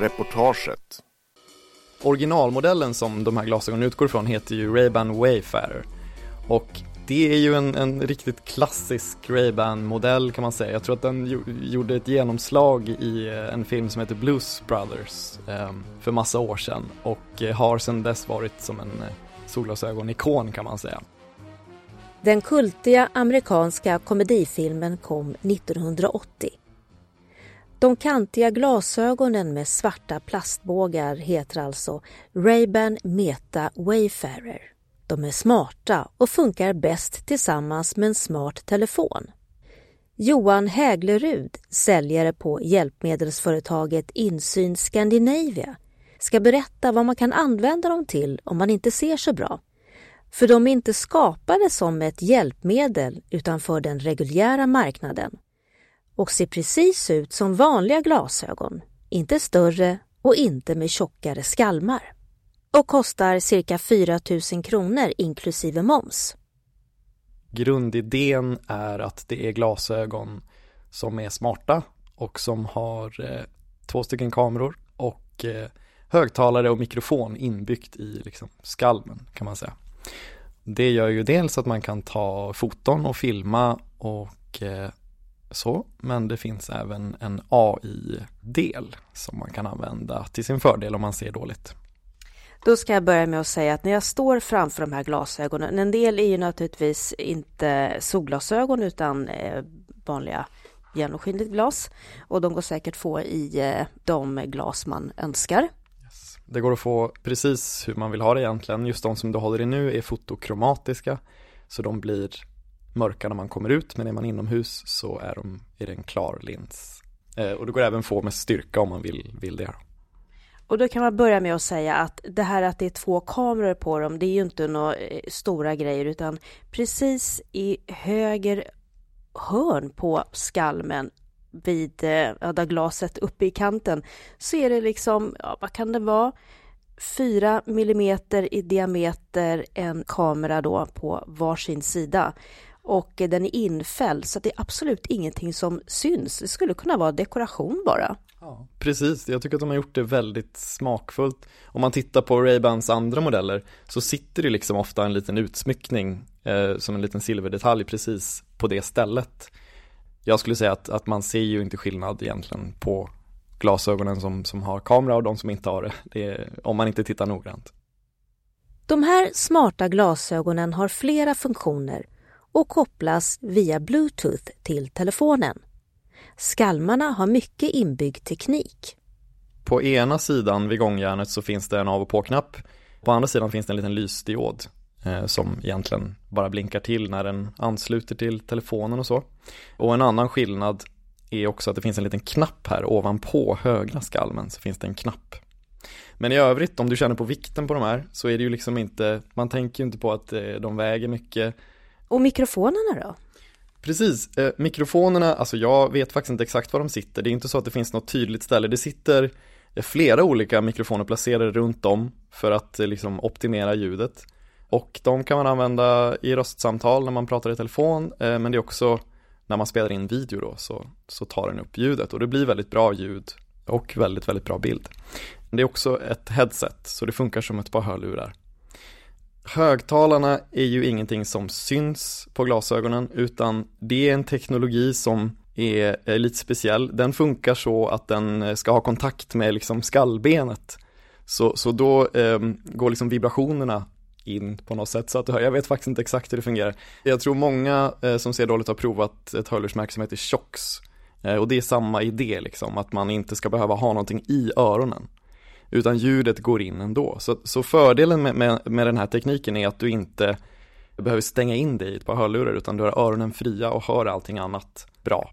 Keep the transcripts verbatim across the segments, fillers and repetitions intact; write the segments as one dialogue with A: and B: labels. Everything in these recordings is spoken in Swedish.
A: Reportaget.
B: Originalmodellen som de här glasögonen utgår ifrån heter ju Ray-Ban Wayfarer. Och det är ju en, en riktigt klassisk Ray-Ban-modell kan man säga. Jag tror att den gjorde ett genomslag i en film som heter Blues Brothers eh, för massa år sedan. Och har sedan dess varit som en eh, solglasögon-ikon kan man säga.
C: Den kultiga amerikanska komedifilmen kom nittonhundraåttio. De kantiga glasögonen med svarta plastbågar heter alltså Ray-Ban Meta Wayfarer. De är smarta och funkar bäst tillsammans med en smart telefon. Johan Häglerud, säljare på hjälpmedelsföretaget Insyn Scandinavia, ska berätta vad man kan använda dem till om man inte ser så bra. För de är inte skapade som ett hjälpmedel utan för den reguljära marknaden. Och ser precis ut som vanliga glasögon, inte större och inte med tjockare skalmar. Och kostar cirka fyra tusen kronor inklusive moms.
B: Grundidén är att det är glasögon som är smarta och som har eh, två stycken kameror och eh, högtalare och mikrofon inbyggt i liksom, skalmen kan man säga. Det gör ju dels att man kan ta foton och filma och eh, så, men det finns även en A I-del som man kan använda till sin fördel om man ser dåligt.
C: Då ska jag börja med att säga att när jag står framför de här glasögonen, en del är ju naturligtvis inte solglasögon utan eh, vanliga genomskinligt glas och de går säkert få i eh, de glas man önskar.
B: Yes. Det går att få precis hur man vill ha det egentligen. Just de som du håller i nu är fotokromatiska så de blir mörka när man kommer ut, men är man inomhus så är, de, är det en klar lins. Eh, och det går även att få med styrka om man vill, vill det.
C: Och då kan man börja med att säga att det här att det är två kameror på dem, det är ju inte några stora grejer utan precis i höger hörn på skalmen vid ja, där glaset uppe i kanten så är det liksom, ja, vad kan det vara? Fyra millimeter i diameter en kamera då på varsin sida. Och den är infälld så det är absolut ingenting som syns. Det skulle kunna vara dekoration bara.
B: Ja, precis. Jag tycker att de har gjort det väldigt smakfullt. Om man tittar på Ray-Bans andra modeller så sitter det liksom ofta en liten utsmyckning eh, som en liten silverdetalj precis på det stället. Jag skulle säga att, att man ser ju inte skillnad egentligen på glasögonen som, som har kamera och de som inte har det. Det är, om man inte tittar noggrant.
C: De här smarta glasögonen har flera funktioner och kopplas via Bluetooth till telefonen. Skalmarna har mycket inbyggd teknik.
B: På ena sidan vid gångjärnet så finns det en av- och på-knapp. På andra sidan finns det en liten lysdiod eh, som egentligen bara blinkar till när den ansluter till telefonen och så. Och en annan skillnad är också att det finns en liten knapp här ovanpå högra skalmen så finns det en knapp. Men i övrigt, om du känner på vikten på de här så är det ju liksom inte, man tänker ju inte på att eh, de väger mycket.
C: Och mikrofonerna då?
B: Precis, eh, mikrofonerna, alltså jag vet faktiskt inte exakt var de sitter. Det är inte så att det finns något tydligt ställe. Det sitter eh, flera olika mikrofoner placerade runt om för att eh, liksom optimera ljudet. Och de kan man använda i röstsamtal när man pratar i telefon. Eh, men det är också när man spelar in video då så, så tar den upp ljudet. Och det blir väldigt bra ljud och väldigt, väldigt bra bild. Det är också ett headset så det funkar som ett par hörlurar. Högtalarna är ju ingenting som syns på glasögonen utan det är en teknologi som är, är lite speciell. Den funkar så att den ska ha kontakt med liksom skallbenet. Så, så då eh, går liksom vibrationerna in på något sätt så att du hör. Jag vet faktiskt inte exakt hur det fungerar. Jag tror många eh, som ser dåligt har provat ett hörlursmärke som heter Shokz. Eh, och det är samma idé liksom, att man inte ska behöva ha någonting i öronen. Utan ljudet går in ändå. Så, så fördelen med, med, med den här tekniken är att du inte behöver stänga in dig i ett par hörlurar utan du har öronen fria och hör allting annat bra.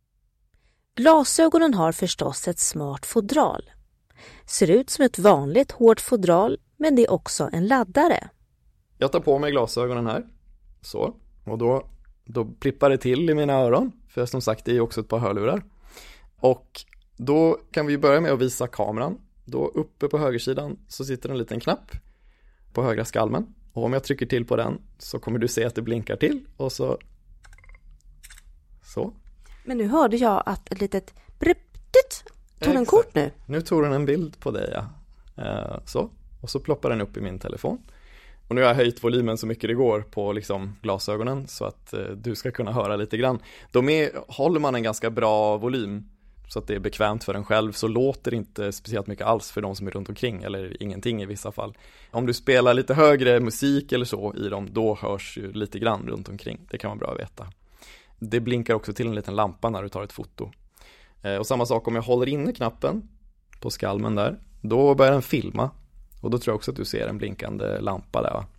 C: Glasögonen har förstås ett smart fodral. Ser ut som ett vanligt hårt fodral men det är också en laddare.
B: Jag tar på mig glasögonen här. Så. Och då, då plippar det till i mina öron. För som sagt det är också ett par hörlurar. Och då kan vi börja med att visa kameran. Då uppe på högersidan så sitter en liten knapp på högra skalmen. Och om jag trycker till på den så kommer du se att det blinkar till. Och så... Så.
C: Men nu hörde jag att ett litet brippt
A: Tog den kort nu?
B: Nu tog den en bild på dig, ja. Uh, så. Och så ploppar den upp i min telefon. Och nu har jag höjt volymen så mycket det går på liksom glasögonen så att uh, du ska kunna höra lite grann. De är, håller man en ganska bra volym så att det är bekvämt för en själv, så låter det inte speciellt mycket alls för de som är runt omkring, eller ingenting i vissa fall. Om du spelar lite högre musik eller så i dem, då hörs ju lite grann runt omkring. Det kan vara bra att veta. Det blinkar också till en liten lampa när du tar ett foto. Uh, och samma sak om jag håller inne knappen på skalmen där, då börjar den filma. Och då tror jag också att du ser en blinkande lampa där, va?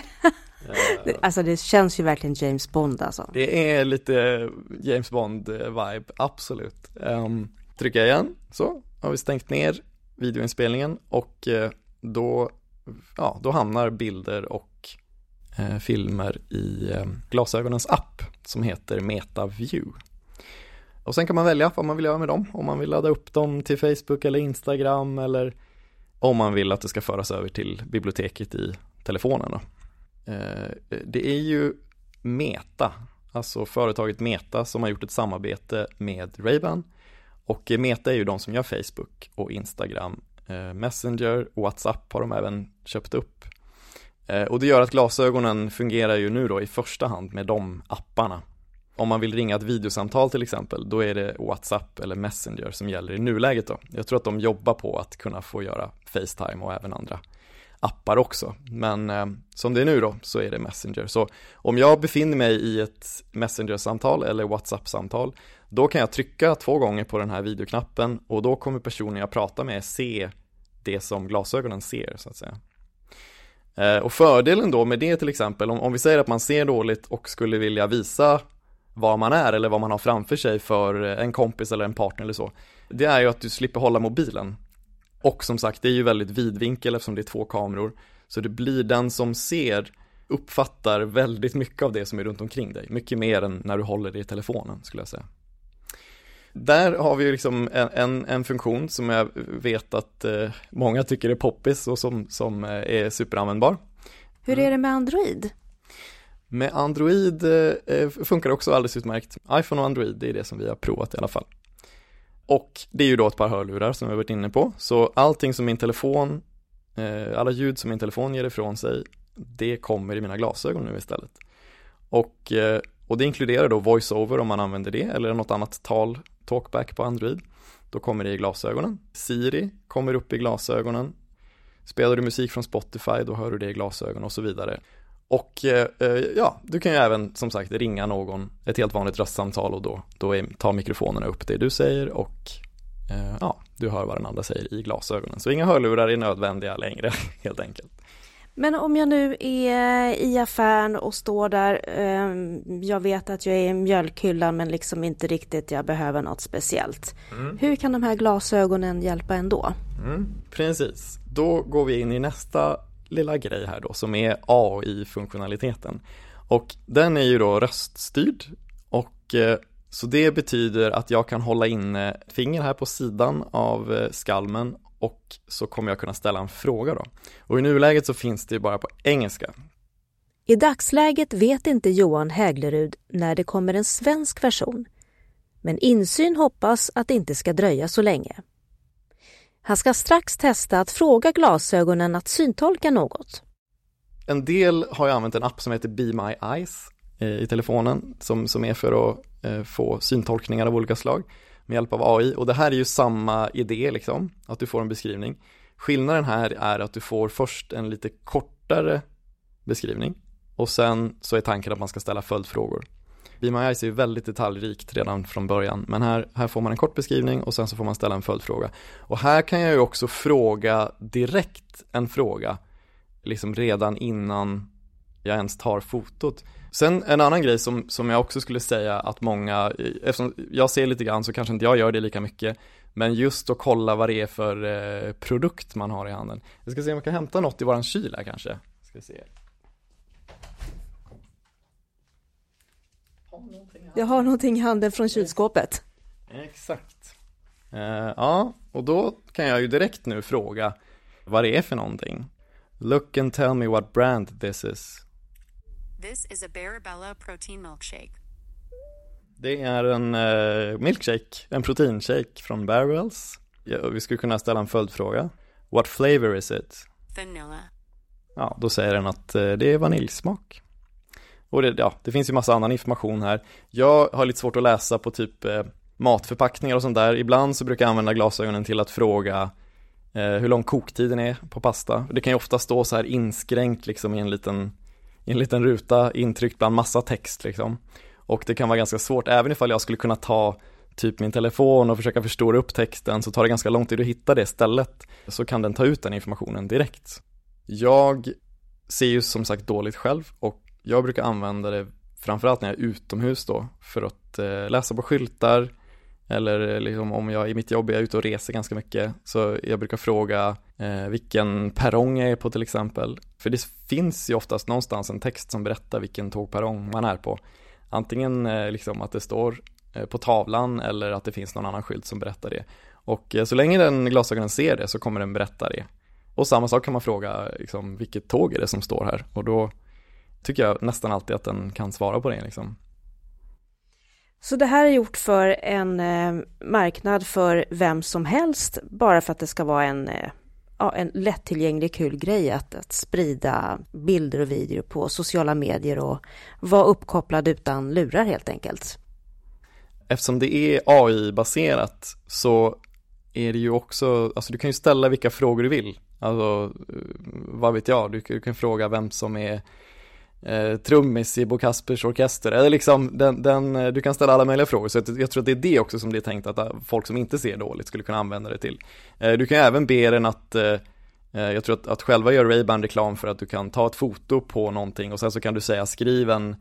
A: Alltså det känns ju verkligen James Bond alltså.
B: Det är lite James Bond-vibe, absolut. Um, trycker jag igen, så har vi stängt ner videoinspelningen. Och uh, då, ja, då hamnar bilder och uh, filmer i uh, glasögonens app som heter MetaView. Och sen kan man välja vad man vill göra med dem. Om man vill ladda upp dem till Facebook eller Instagram, eller om man vill att det ska föras över till biblioteket i telefonen då. Eh, det är ju Meta, alltså företaget Meta, som har gjort ett samarbete med Ray-Ban. Och Meta är ju de som gör Facebook och Instagram, eh, Messenger, WhatsApp har de även köpt upp. Eh, och det gör att glasögonen fungerar ju nu då i första hand med de apparna. Om man vill ringa ett videosamtal till exempel, då är det WhatsApp eller Messenger som gäller i nuläget då. Jag tror att de jobbar på att kunna få göra FaceTime och även andra appar också. Men eh, som det är nu då, så är det Messenger. Så om jag befinner mig i ett Messenger-samtal eller WhatsApp-samtal, då kan jag trycka två gånger på den här videoknappen och då kommer personen jag pratar med se det som glasögonen ser, så att säga. Eh, och fördelen då med det till exempel, om, om vi säger att man ser dåligt och skulle vilja visa var man är eller vad man har framför sig för en kompis eller en partner eller så, det är ju att du slipper hålla mobilen. Och som sagt, det är ju väldigt vidvinkel eftersom det är två kameror, så det blir den som ser uppfattar väldigt mycket av det som är runt omkring dig, mycket mer än när du håller det i telefonen, skulle jag säga. Där har vi ju liksom en, en, en funktion som jag vet att eh, många tycker är poppis och som, som eh, är superanvändbar.
A: Hur är det med Android?
B: Med Android eh, funkar det också alldeles utmärkt. iPhone och Android, det är det som vi har provat i alla fall. Och det är ju då ett par hörlurar som vi har varit inne på. Så allting som min telefon, eh, alla ljud som min telefon ger ifrån sig, det kommer i mina glasögon nu istället. Och, eh, och det inkluderar då voiceover om man använder det, eller något annat tal, talkback på Android. Då kommer det i glasögonen. Siri kommer upp i glasögonen. Spelar du musik från Spotify, då hör du det i glasögon och så vidare. Och eh, ja, du kan ju även som sagt ringa någon, ett helt vanligt röstsamtal, och då, då är, tar mikrofonerna upp det du säger och eh, ja, du hör vad den andra säger i glasögonen. Så inga hörlurar är nödvändiga längre, helt enkelt.
A: Men om jag nu är i affären och står där, eh, jag vet att jag är i mjölkhyllan men liksom inte riktigt, jag behöver något speciellt. Mm. Hur kan de här glasögonen hjälpa ändå? Mm,
B: precis, då går vi in i nästa lilla grej här då, som är A I-funktionaliteten. Och den är ju då röststyrd, och eh, så det betyder att jag kan hålla in ett finger här på sidan av eh, skalmen, och så kommer jag kunna ställa en fråga då. Och i nuläget så finns det bara på engelska.
C: I dagsläget vet inte Johan Häglerud när det kommer en svensk version. Men insyn hoppas att det inte ska dröja så länge. Han ska strax testa att fråga glasögonen att syntolka något.
B: En del har ju använt en app som heter Be My Eyes eh, i telefonen, som, som är för att eh, få syntolkningar av olika slag med hjälp av A I. Och det här är ju samma idé liksom, att du får en beskrivning. Skillnaden här är att du får först en lite kortare beskrivning, och sen så är tanken att man ska ställa följdfrågor. Be My Eyes är ju väldigt detaljrikt redan från början, men här, här får man en kort beskrivning och sen så får man ställa en följdfråga. Och här kan jag ju också fråga direkt en fråga, liksom redan innan jag ens tar fotot. Sen en annan grej som, som jag också skulle säga att många, eftersom jag ser lite grann så kanske inte jag gör det lika mycket, men just att kolla vad det är för eh, produkt man har i handen. Jag ska se om jag kan hämta något i våran kyl här kanske. Ska se.
A: Jag har någonting i handen från kylskåpet.
B: Exakt. Uh, ja, och då kan jag ju direkt nu fråga vad det är för någonting. Look and tell me what brand this is.
D: This is a Barabella protein milkshake.
B: Det är en uh, milkshake, en proteinshake från Barrels. Ja, vi skulle kunna ställa en följdfråga. What flavor is it?
D: Vanilla.
B: Ja, då säger den att eh, det är vaniljsmak. Och det, ja, det finns ju massa annan information här. Jag har lite svårt att läsa på typ eh, matförpackningar och sånt där. Ibland så brukar jag använda glasögonen till att fråga eh, hur lång koktiden är på pasta. Det kan ju ofta stå så här inskränkt liksom i en liten, i en liten ruta, intryckt bland massa text liksom. Och det kan vara ganska svårt, även ifall jag skulle kunna ta typ min telefon och försöka förstora upp texten, så tar det ganska lång tid att hitta det stället. Så kan den ta ut den informationen direkt. Jag ser ju som sagt dåligt själv, och jag brukar använda det framförallt när jag är utomhus då, för att eh, läsa på skyltar, eller liksom om jag i mitt jobb är ute och reser ganska mycket, så jag brukar fråga eh, vilken perrong jag är på till exempel. För det finns ju oftast någonstans en text som berättar vilken tågperrong man är på. Antingen eh, liksom att det står eh, på tavlan, eller att det finns någon annan skylt som berättar det. Och eh, så länge den glasögonen ser det, så kommer den berätta det. Och samma sak kan man fråga liksom, vilket tåg är det som står här, och då tycker jag nästan alltid att den kan svara på det liksom.
A: Så det här är gjort för en eh, marknad för vem som helst, bara för att det ska vara en, eh, ja, en lättillgänglig kul grej att, att sprida bilder och videor på sociala medier och vara uppkopplad utan lurar helt enkelt.
B: Eftersom det är A I-baserat så är det ju också, alltså du kan ju ställa vilka frågor du vill. Alltså, vad vet jag, du, du kan fråga vem som är eh, trummis i Bo Kaspers orkester, eller liksom den, den, du kan ställa alla möjliga frågor. Så jag, jag tror att det är det också som det är tänkt att folk som inte ser dåligt skulle kunna använda det till. Eh, du kan även be den att eh, jag tror att, att själva gör Ray-Ban reklam för att du kan ta ett foto på någonting, och sen så kan du säga skriv en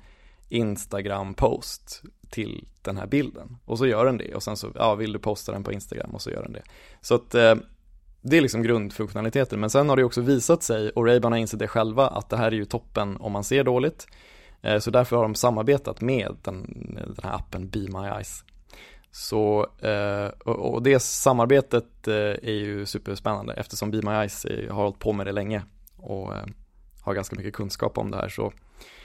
B: Instagram-post till den här bilden, och så gör den det, och sen så ja, vill du posta den på Instagram, och så gör den det. Så att eh, det är liksom grundfunktionaliteten. Men sen har det också visat sig, och Ray-Ban har insett det själva, att det här är ju toppen om man ser dåligt. Eh, så därför har de samarbetat med den, den här appen Be My Eyes. Så, eh, och, och det samarbetet eh, är ju superspännande, eftersom Be My Eyes är, har hållit på med det länge och eh, har ganska mycket kunskap om det här. Så,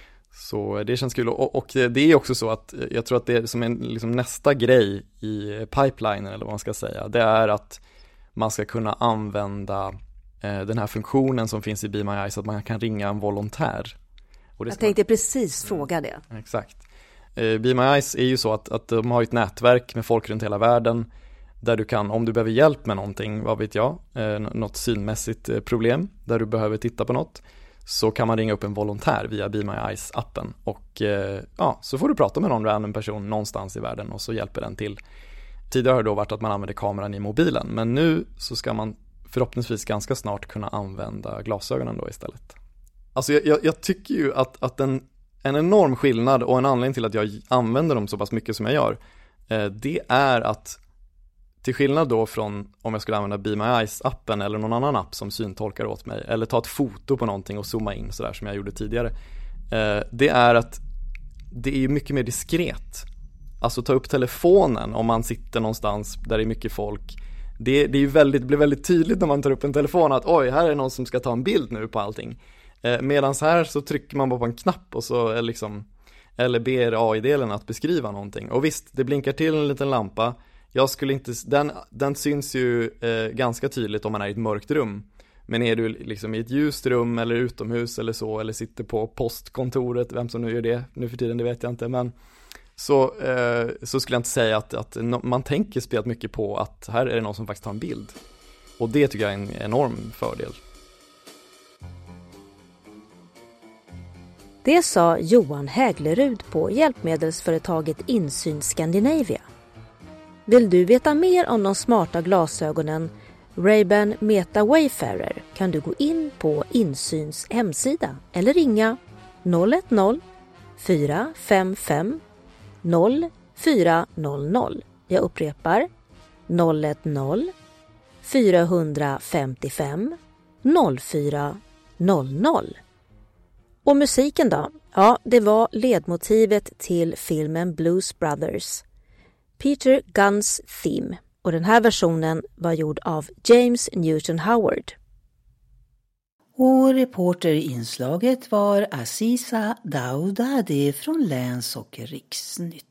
B: så det känns kul. Och, och det är också så att jag tror att det är som en liksom nästa grej i pipelinen, eller vad man ska säga, det är att man ska kunna använda eh, den här funktionen som finns i Be My Eyes, så att man kan ringa en volontär. Och det
A: jag tänkte man... precis fråga det.
B: Mm, exakt. Eh, Be My Eyes är ju så att, att de har ett nätverk med folk runt hela världen, där du kan, om du behöver hjälp med någonting, vad vet jag, eh, något synmässigt eh, problem, där du behöver titta på något, så kan man ringa upp en volontär via Be My Eyes-appen. Och eh, ja, så får du prata med någon random person någonstans i världen, och så hjälper den till. Tidigare har det då varit att man använder kameran i mobilen, men nu så ska man förhoppningsvis ganska snart kunna använda glasögonen då istället. Alltså jag, jag, jag tycker ju att, att en, en enorm skillnad, och en anledning till att jag använder dem så pass mycket som jag gör, eh, det är att till skillnad då från om jag skulle använda Be My Eyes-appen eller någon annan app som syntolkar åt mig, eller ta ett foto på någonting och zooma in sådär som jag gjorde tidigare, eh, det är att det är mycket mer diskret. Alltså ta upp telefonen om man sitter någonstans där det är mycket folk. Det, det, är ju väldigt, det blir väldigt tydligt när man tar upp en telefon att oj, här är någon som ska ta en bild nu på allting. Eh, Medan här så trycker man bara på en knapp och så är liksom, eller ber A I-delen att beskriva någonting. Och visst, det blinkar till en liten lampa. Jag skulle inte, den, den syns ju eh, ganska tydligt om man är i ett mörkt rum. Men är du liksom i ett ljust rum eller utomhus eller så, eller sitter på postkontoret, vem som nu gör det nu för tiden, det vet jag inte, men Så, eh, så skulle jag inte säga att, att no, man tänker spelat mycket på att här är det någon som faktiskt tar en bild. Och det tycker jag är en enorm fördel.
C: Det sa Johan Häglerud på hjälpmedelsföretaget Insyn Scandinavia. Vill du veta mer om de smarta glasögonen Ray-Ban Meta Wayfarer, kan du gå in på Insyns hemsida eller ringa noll ett noll fyra fem fem noll fyra noll noll. Jag upprepar noll ett noll fyra fem fem noll fyra noll noll. Och musiken då? Ja, det var ledmotivet till filmen Blues Brothers, Peter Gunn's Theme. Och den här versionen var gjord av James Newton Howard.
E: Och reporter i inslaget var Aziza Daudadi från Läns- och Riksnytt.